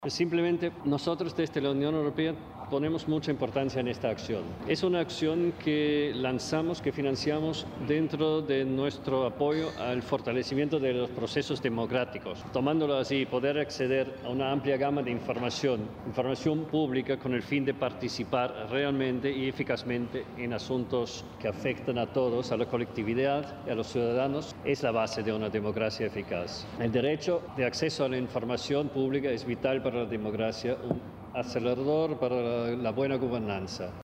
Simplemente nosotros desde la Unión Europea ponemos mucha importancia en esta acción. Es una acción que lanzamos, que financiamos dentro de nuestro apoyo al fortalecimiento de los procesos democráticos. Tomándolo así, poder acceder a una amplia gama de información pública con el fin de participar realmente y eficazmente en asuntos que afectan a todos, a la colectividad y a los ciudadanos, es la base de una democracia eficaz. El derecho de acceso a la información pública es vital para la democracia, un acelerador para la buena gobernanza.